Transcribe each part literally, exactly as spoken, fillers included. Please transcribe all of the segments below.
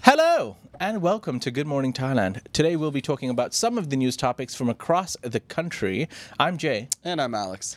Hello and welcome to Good Morning Thailand. Today we'll be talking about some of the news topics from across the country. I'm Jay. And I'm Alex.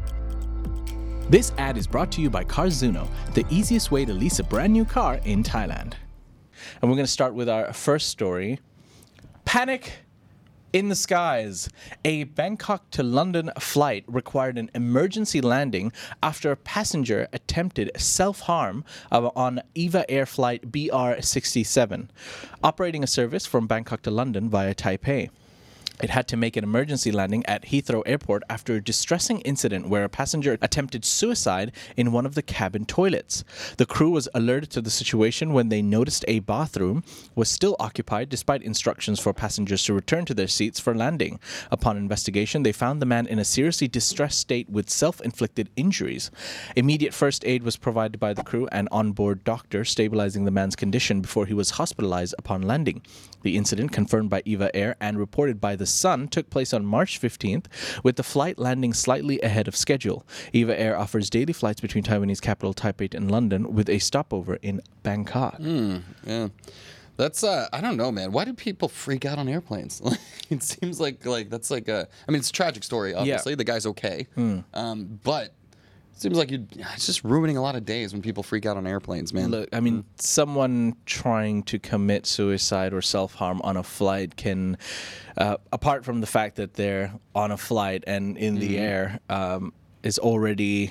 This ad is brought to you by Carzuno, the easiest way to lease a brand new car in Thailand. And we're going to start with our first story. Panic in the skies. A Bangkok to London flight required an emergency landing after a passenger attempted self-harm on EVA Air flight B R sixty-seven, operating a service from Bangkok to London via Taipei. It had to make an emergency landing at Heathrow Airport after a distressing incident where a passenger attempted suicide in one of the cabin toilets. The crew was alerted to the situation when they noticed a bathroom was still occupied despite instructions for passengers to return to their seats for landing. Upon investigation, they found the man in a seriously distressed state with self-inflicted injuries. Immediate first aid was provided by the crew and onboard doctor, stabilizing the man's condition before he was hospitalized upon landing. The incident, confirmed by EVA Air and reported by the Sun, took place on March fifteenth, with the flight landing slightly ahead of schedule. EVA Air offers daily flights between Taiwanese capital Taipei and London, with a stopover in Bangkok. Mm, yeah. That's, uh, I don't know, man. Why do people freak out on airplanes? It seems like, like that's like a, I mean, it's a tragic story, obviously. Yeah. The guy's okay. Mm. Um, but it seems like you it's just ruining a lot of days when people freak out on airplanes, man. Look, I mean, mm. someone trying to commit suicide or self-harm on a flight can, uh, apart from the fact that they're on a flight and in mm. the air, um, is already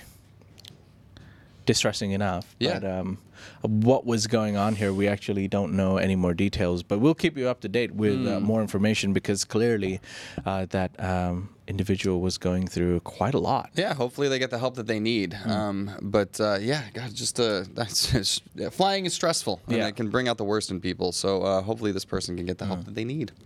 distressing enough. Yeah. But um, what was going on here, we actually don't know any more details. But we'll keep you up to date with mm. uh, more information, because clearly uh, that um, individual was going through quite a lot. Yeah, hopefully they get the help that they need. Mm. Um, but uh, yeah, God, just uh, that's just, yeah, flying is stressful, and yeah. it can bring out the worst in people. So uh, hopefully this person can get the help mm. that they need.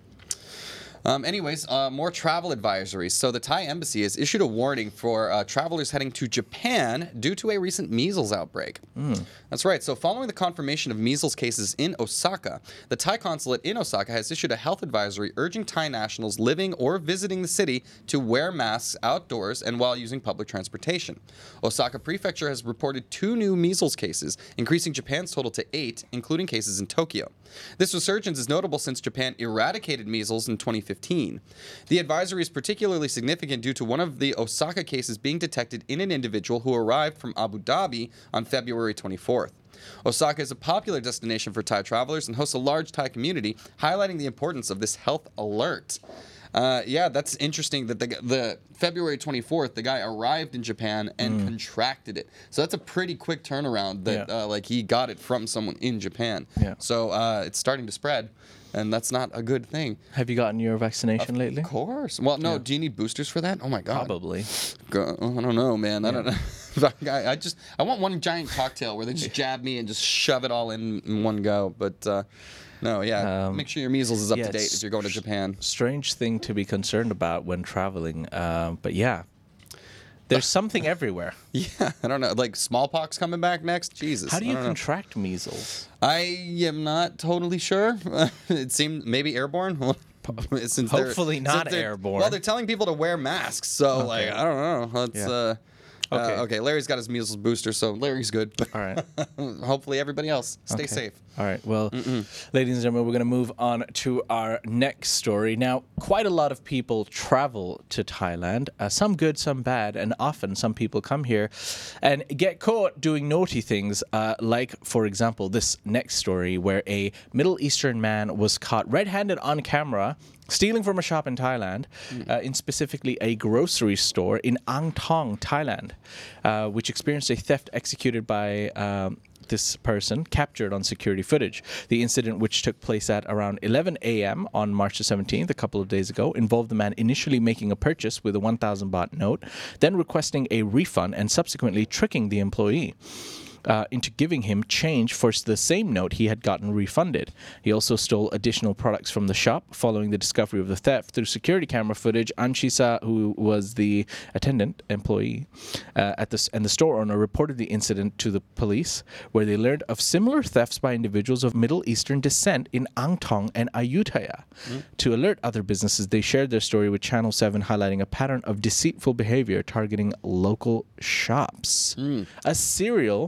Um, anyways, uh, more travel advisories. So the Thai embassy has issued a warning for uh, travelers heading to Japan due to a recent measles outbreak. Mm. That's right. So following the confirmation of measles cases in Osaka, the Thai consulate in Osaka has issued a health advisory urging Thai nationals living or visiting the city to wear masks outdoors and while using public transportation. Osaka Prefecture has reported two new measles cases, increasing Japan's total to eight, including cases in Tokyo. This resurgence is notable since Japan eradicated measles in twenty fifteen. The advisory is particularly significant due to one of the Osaka cases being detected in an individual who arrived from Abu Dhabi on February twenty-fourth. Osaka is a popular destination for Thai travelers and hosts a large Thai community, highlighting the importance of this health alert. Uh, yeah, that's interesting that the, the February twenty-fourth, the guy arrived in Japan and mm. contracted it. So that's a pretty quick turnaround that, yeah. uh, like, he got it from someone in Japan. Yeah. So uh, it's starting to spread, and that's not a good thing. Have you gotten your vaccination of lately? Of course. Well, no, yeah. do you need boosters for that? Oh, my God. Probably. God, I don't know, man. Yeah. I don't know. I, I just, I want one giant cocktail where they just jab me and just shove it all in, in one go, but... Uh, No, yeah. Um, Make sure your measles is up yeah, to date if you're going to Japan. Strange thing to be concerned about when traveling, uh, but yeah, there's something everywhere. Yeah, I don't know. Like smallpox coming back next? Jesus. How do you contract know. measles? I am not totally sure. It seemed maybe airborne. since Hopefully not since airborne. Well, they're telling people to wear masks, so okay. like I don't know. Let's. Yeah. Uh, Okay. Uh, okay, Larry's got his measles booster, so Larry's good. All right. Hopefully everybody else stay okay. safe. All right. Well, Mm-mm. ladies and gentlemen, we're going to move on to our next story. Now, quite a lot of people travel to Thailand, uh, some good, some bad, and often some people come here and get caught doing naughty things, uh, like, for example, this next story where a Middle Eastern man was caught red-handed on camera stealing from a shop in Thailand, mm. uh, in specifically a grocery store in Ang Thong, Thailand, uh, which experienced a theft executed by um, this person, captured on security footage. The incident, which took place at around eleven a.m. on March the seventeenth, a couple of days ago, involved the man initially making a purchase with a one thousand baht note, then requesting a refund and subsequently tricking the employee Uh, into giving him change for the same note he had gotten refunded. He also stole additional products from the shop. Following the discovery of the theft through security camera footage, Anshisa, who was the attendant employee uh, at this, and the store owner, reported the incident to the police, where they learned of similar thefts by individuals of Middle Eastern descent in Ang Thong and Ayutthaya. Mm. To alert other businesses, they shared their story with Channel seven, highlighting a pattern of deceitful behavior targeting local shops. Mm. A serial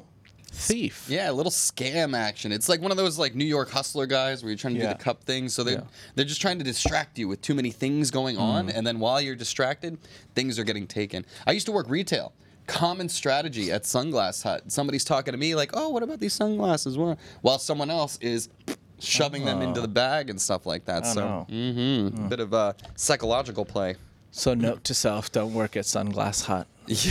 thief. Yeah, a little scam action. It's like one of those like New York hustler guys where you're trying to Yeah. do the cup thing. So they Yeah. they're just trying to distract you with too many things going on, and then while you're distracted, things are getting taken. I used to work retail. Common strategy at Sunglass Hut. Somebody's talking to me like, "Oh, what about these sunglasses?" Well, while someone else is shoving them into the bag and stuff like that. Oh, so, no. mm-hmm, bit of a psychological play. So note to self: don't work at Sunglass Hut.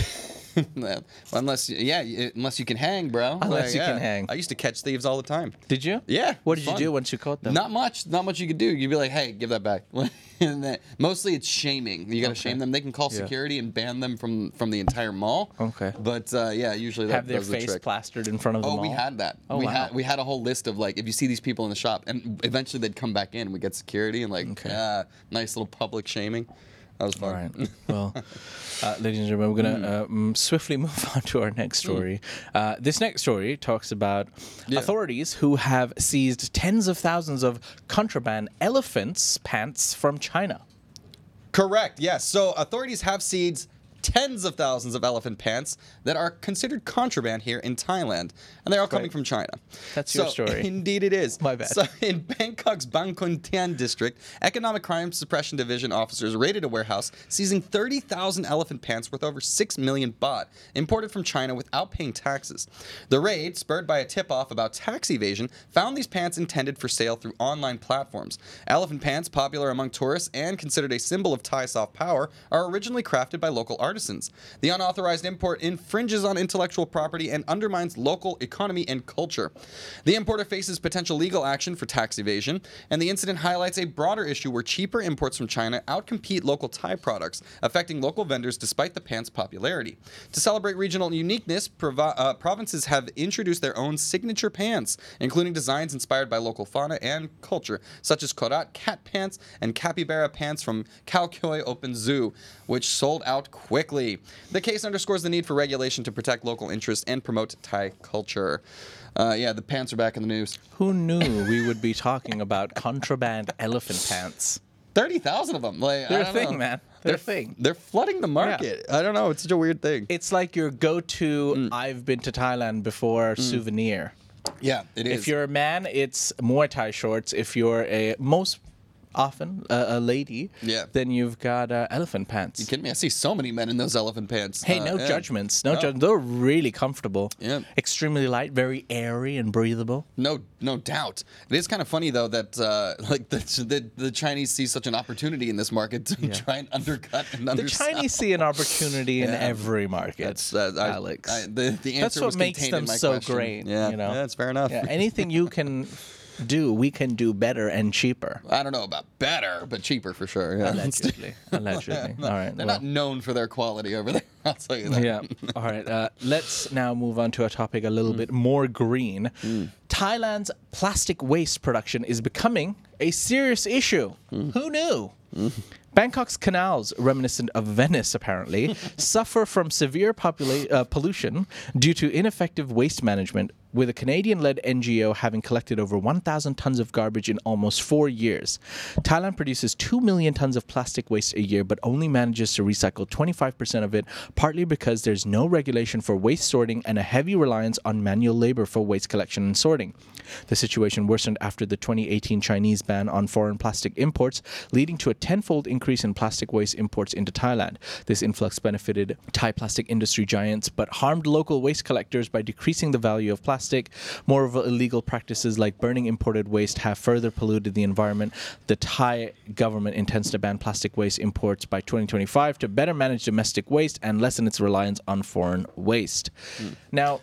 Well, unless yeah, y- unless you can hang, bro. Unless Like, you can yeah. hang. I used to catch thieves all the time. Did you? Yeah. What it's did you fun. do once you caught them? Not much. Not much you could do. You'd be like, hey, give that back. And then, mostly it's shaming. You got to Okay. shame them. They can call Yeah. security and ban them from, from the entire mall. Okay. But uh, yeah, usually that Have their does the face trick. plastered in front of them Oh, all? we had that. Oh, we wow. had we had a whole list of like if you see these people in the shop, and eventually they'd come back in. We get security and like Okay. ah, nice little public shaming. That was All fun. right. Well, uh, ladies and gentlemen, we're going to uh, mm, swiftly move on to our next story. Uh, this next story talks about Yeah. authorities who have seized tens of thousands of contraband elephants' pants from China. Correct. Yes. So authorities have seized tens of thousands of elephant pants that are considered contraband here in Thailand, and they're all coming Right. from China. That's so, your story. Indeed, it is. My bad. So, in Bangkok's Bangkok Tian district, Economic Crime Suppression Division officers raided a warehouse, seizing thirty thousand elephant pants worth over six million baht, imported from China without paying taxes. The raid, spurred by a tip-off about tax evasion, found these pants intended for sale through online platforms. Elephant pants, popular among tourists and considered a symbol of Thai soft power, are originally crafted by local artisans. The unauthorized import infringes on intellectual property and undermines local economy and culture. The importer faces potential legal action for tax evasion, and the incident highlights a broader issue where cheaper imports from China outcompete local Thai products, affecting local vendors despite the pants' popularity. To celebrate regional uniqueness, provi- uh, provinces have introduced their own signature pants, including designs inspired by local fauna and culture, such as Korat cat pants and capybara pants from Khao Kyoi Open Zoo, which sold out quickly. The case underscores the need for regulation to protect local interests and promote Thai culture. Uh, yeah, the pants are back in the news. Who knew we would be talking about contraband elephant pants? thirty thousand of them. Like, They're I a don't thing, know. man. They're They're a thing. They're flooding the market. I don't know. It's such a weird thing. It's like your go-to I've been to Thailand before souvenir. Yeah, it is. If you're a man, it's Muay Thai shorts. If you're a most often uh, a lady, Yeah. then you've got uh, elephant pants. You kidding me? I see so many men in those elephant pants. Hey, Uh, no yeah. judgments. No No. judgments. They're really comfortable. Yeah. Extremely light, very airy and breathable. No, no doubt. It is kind of funny though that uh, like the, the the Chinese see such an opportunity in this market to try and undercut and The undersell. Chinese see an opportunity in Yeah. every market. That's uh, I- Alex. I, the, the answer That's what was makes contained them in my so question. great. Yeah, you know? yeah, that's fair enough. Yeah, anything you can do, we can do better and cheaper. I don't know about better, but cheaper for sure. Yeah. Allegedly. Allegedly. All right. They're well. not known for their quality over there. I'll tell you that. Yeah. All right. Uh, let's now move on to a topic a little bit more green. Thailand's plastic waste production is becoming a serious issue. Who knew? Bangkok's canals, reminiscent of Venice apparently, suffer from severe popula- uh, pollution due to ineffective waste management, with a Canadian-led N G O having collected over one thousand tons of garbage in almost four years. Thailand produces two million tons of plastic waste a year, but only manages to recycle twenty-five percent of it, partly because there's no regulation for waste sorting and a heavy reliance on manual labor for waste collection and sorting. The situation worsened after the twenty eighteen Chinese ban on foreign plastic imports, leading to a tenfold increase in plastic waste imports into Thailand. This influx benefited Thai plastic industry giants, but harmed local waste collectors by decreasing the value of plastic. Moreover, illegal practices like burning imported waste have further polluted the environment. The Thai government intends to ban plastic waste imports by twenty twenty-five to better manage domestic waste and lessen its reliance on foreign waste. Mm. Now,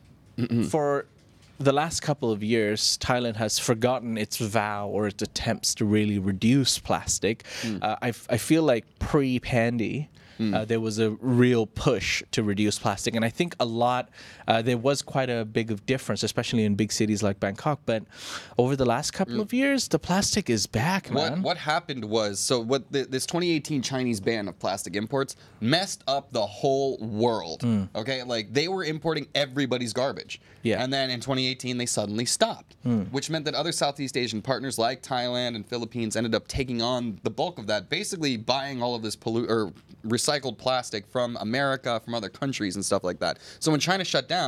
for the last couple of years, Thailand has forgotten its vow or its attempts to really reduce plastic. Mm. Uh, I, I feel like pre-Pandy, Mm. Uh, there was a real push to reduce plastic. And I think a lot, uh, there was quite a big difference, especially in big cities like Bangkok. But over the last couple mm. of years, the plastic is back, man. What, what happened was, so what the, this twenty eighteen Chinese ban of plastic imports messed up the whole world. Mm. Okay, like they were importing everybody's garbage. Yeah. And then in twenty eighteen, they suddenly stopped, mm. which meant that other Southeast Asian partners like Thailand and Philippines ended up taking on the bulk of that, basically buying all of this pollu- or recycled plastic from America, from other countries and stuff like that. So when China shut down,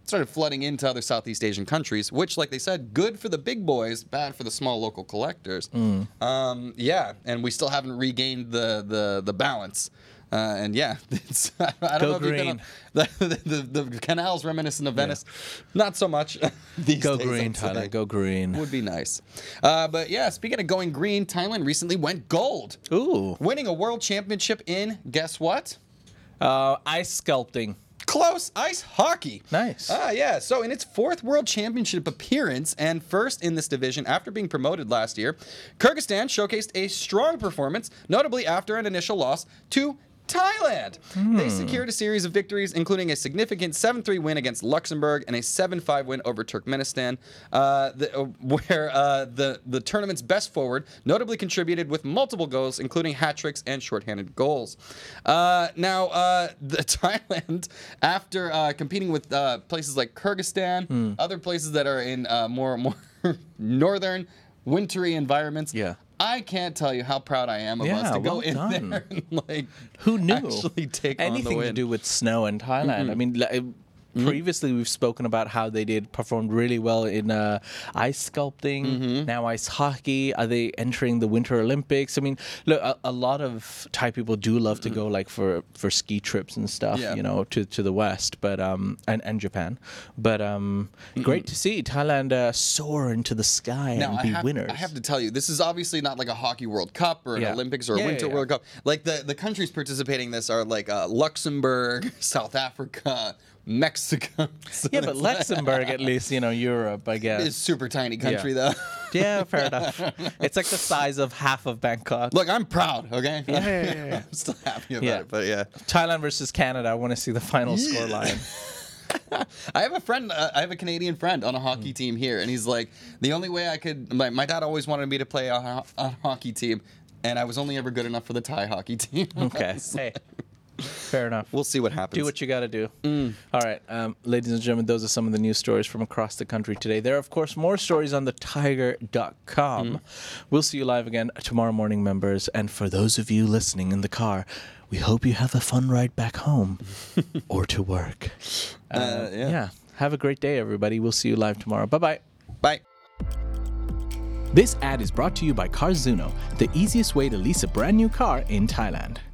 started flooding into other Southeast Asian countries, which, like they said, good for the big boys, bad for the small local collectors. Mm. Um, yeah, and we still haven't regained the the, the balance. Uh, and yeah, it's, I don't Go know if green. you've been on, the, the, the canals reminiscent of Venice. Yeah. Not so much. These Go days, green, I'd say. Tyler. Go green. Would be nice. Uh, but yeah, speaking of going green, Thailand recently went gold. Ooh. Winning a world championship in, guess what? Uh, ice sculpting. Close. Ice hockey. Nice. Ah, yeah. So in its fourth World Championship appearance and first in this division after being promoted last year, Kyrgyzstan showcased a strong performance, notably after an initial loss to Thailand. Hmm. They secured a series of victories, including a significant seven three win against Luxembourg and a seven five win over Turkmenistan, uh, the, uh, where uh, the, the tournament's best forward notably contributed with multiple goals, including hat tricks and shorthanded goals. Uh, now, uh, the Thailand, after uh, competing with uh, places like Kyrgyzstan, hmm. other places that are in uh, more more northern, wintry environments, yeah. I can't tell you how proud I am of yeah, us to well go in done. there and like who knew actually take anything on the win. to do with snow in Thailand. Mm-hmm. I mean, like, mm-hmm. previously we've spoken about how they did performed really well in uh, ice sculpting, mm-hmm. now ice hockey. Are they entering the Winter Olympics? I mean, look, a, a lot of Thai people do love to go like for, for ski trips and stuff, yeah. you know, to, to the West, but um and, and Japan. But um, mm-hmm. great to see Thailand uh, soar into the sky now, and be I have, winners. I have to tell you, this is obviously not like a hockey World Cup or an yeah. Olympics or yeah, a Winter yeah, yeah. World Cup. Like the, the countries participating in this are like uh, Luxembourg, South Africa, Mexico. So yeah, but Luxembourg, at least, you know, Europe, I guess. It's a super tiny country, yeah. though. Yeah, fair enough. It's like the size of half of Bangkok. Look, I'm proud, okay? Yeah, yeah, yeah, yeah. I'm still happy about yeah. it, but yeah. Thailand versus Canada. I want to see the final yeah. score line. I have a friend, uh, I have a Canadian friend on a hockey mm. team here, and he's like, the only way I could, my, my dad always wanted me to play on a, a hockey team, and I was only ever good enough for the Thai hockey team. Okay. Hey. Fair enough. We'll see what happens. Do what you got to do. Mm. All right, um, ladies and gentlemen, those are some of the news stories from across the country today. There are, of course, more stories on the tiger dot com. Mm. We'll see you live again tomorrow morning, members. And for those of you listening in the car, we hope you have a fun ride back home or to work. Uh, uh, yeah. yeah. Have a great day, everybody. We'll see you live tomorrow. Bye-bye. Bye. This ad is brought to you by Carzuno, the easiest way to lease a brand new car in Thailand.